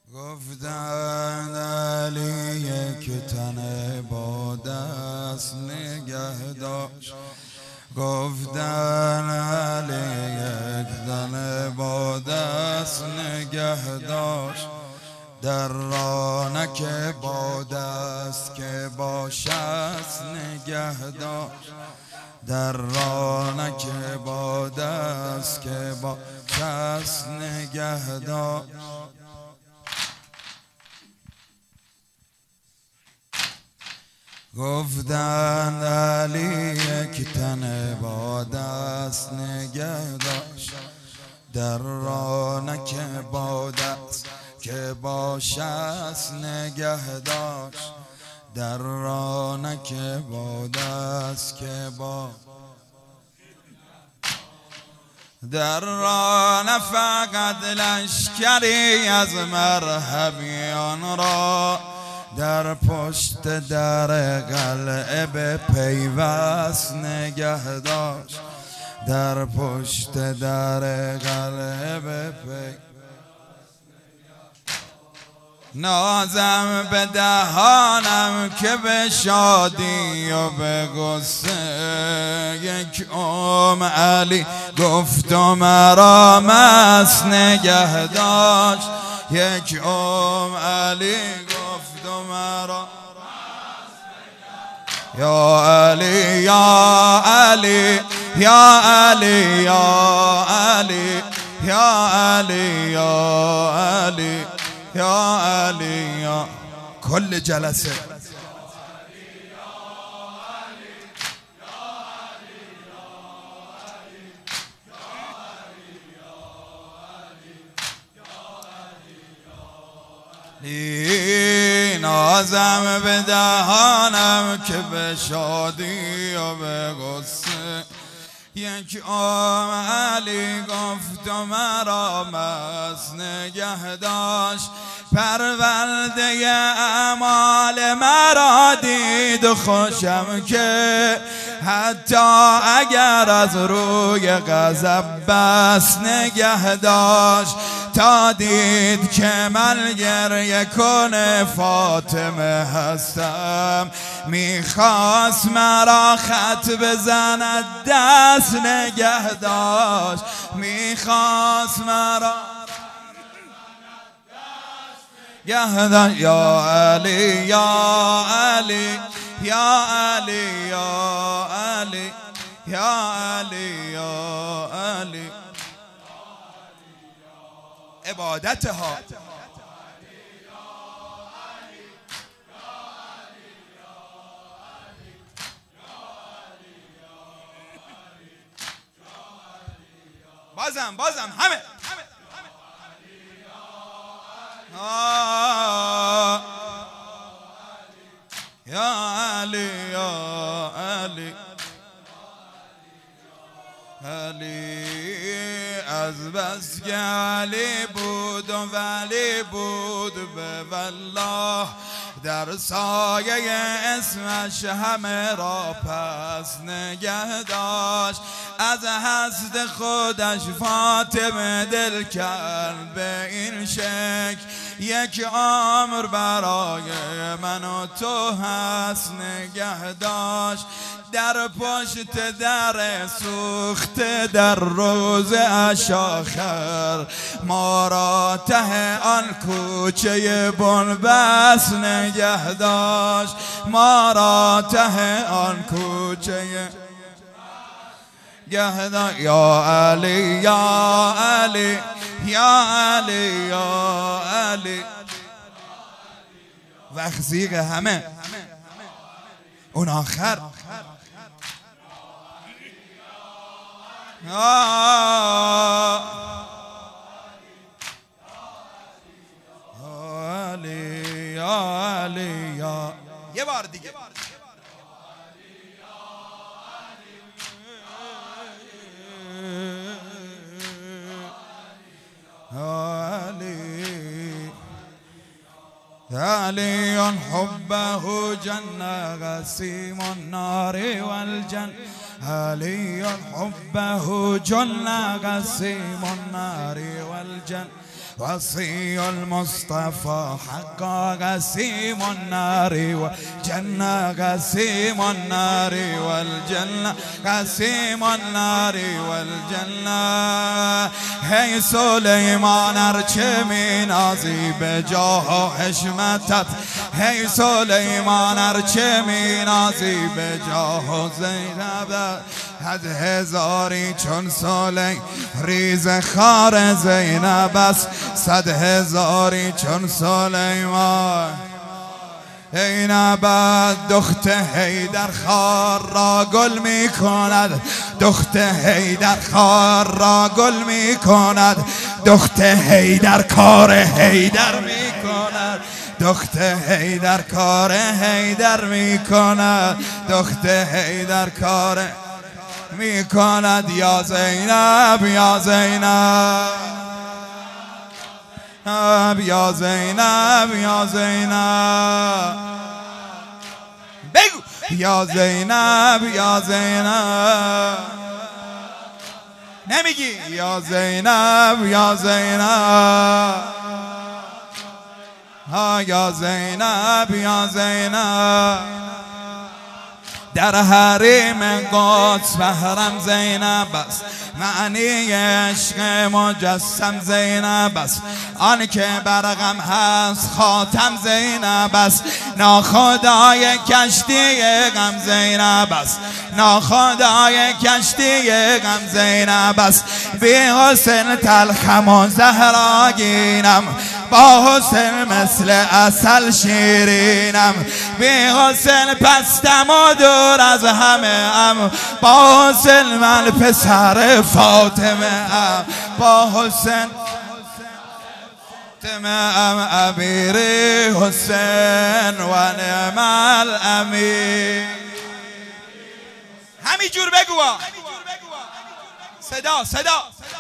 گفتن علی یک تن با دست نگه داشت، گفتن علی یک تن با دست نگه داشت، در رانک با دست که با شست نگه داشت، در رانک با دست که با شست نگه داشت. گفتند علی یک تن با دست نگه داشت، در رانک با دست که با شست نگه داشت، در رانک با دست که با در راه فقط لشکری از مرحبیان را، در پشت در قلعه به پیوست نگه داشت، در پشت در قلعه به پیوست. نازم به دهانم که به شادی و به غصه، یک علی گفت و مرا مست نگه داشت، یک علی گفت و مرا یا علی یا علی یا علی یا علی یا علی یا علی یا علی یا کل جلسه نازم به دهانم که به شادی و به غصه، یک علی گفت و مرا مست نگه داشت، پرورده اعمال مرا دید و خوشم که حتی اگر از روی غضب بس نگه داشت، تا دید که من گریه کن فاطمه هستم، میخواست مرا خط بزند دست نگه داشت، میخواست مرا گهدن یا علی یا علی یا علی یا علی یا علی یا علی عبادتها بازم همه یا علی یا علی علی از بس که علی بود و ولی بود به والله، در سایه اسمش همه را پس نگه داشت، از حسد خودش فاطمه دل کرد به این شکل، یک عمر برای من و تو هست نگه داشت، در پشت در سوخته در روز اشاخر، ما را ته آن کوچه بنبست نگه داشت، ما را ته آن کوچه گهدا یا علی یا علی یا علی یا علی وقت زیغ همه اون آخر یا علی یا علی یا یه بار دیگه علی حبه جن قسیم النار والجن، علی حبه جن قسیم النار والجن، وصي المصطفى حقا قسيم النار والجنة قسيم النار والجنة قسيم النار والجنة هی سلیمان ارچه نازی به جاه و حشمتت هی سلیمان ارچه نازی به جاه و زینبت از هزاری چون سلی ریز خار زینب است 100 هزاری چون سلیمان زینب دخت حیدر خار را گل می کند دخت حیدر خار را گل می کند دخت حیدر کار حیدر می کند دخت حیدر کار حیدر می کند دخت حیدر کار می کند یا زینب یا زینب یا زینب یا زینب بگو یا زینب یا زینب نمیگی یا زینب یا زینب یا زینب یا زینب در حریم قدس بهرم زینب است معنی عشق مجسم زینب است آن که برغم هست خاتم زینب است ناخدای کشتی غم زینب است ناخدای کشتی غم زینب است بی حسن تلخم و زهراگینم با حسن مثل عسل شیرینم بی حسن پستم و دور از همه ام با حسن من پسر فاطمه ام با حسن ام امیر حسین و نعم الامیر همین جور بگو صدا